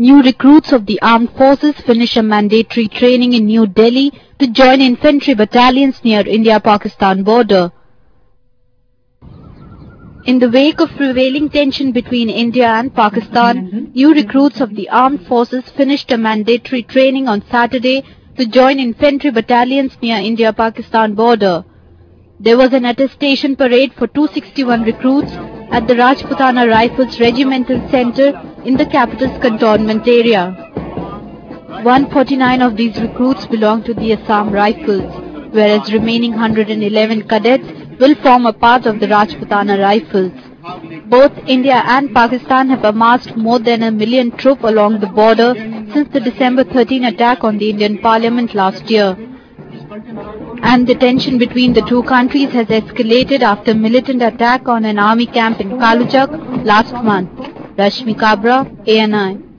New recruits of the armed forces finish a mandatory training in New Delhi to join infantry battalions near India-Pakistan border. In the wake of prevailing tension between India and Pakistan, new recruits of the armed forces finished a mandatory training on Saturday to join infantry battalions near India-Pakistan border. There was an attestation parade for 261 recruits at the Rajputana Rifles Regimental Center in the capital's cantonment area. 149 of these recruits belong to the Assam Rifles, whereas remaining 111 cadets will form a part of the Rajputana Rifles. Both India and Pakistan have amassed more than 1 million troops along the border since the December 13 attack on the Indian Parliament last year. And the tension between the two countries has escalated after militant attack on an army camp in Kaluchak last month. Rashmi Kabra, ANI.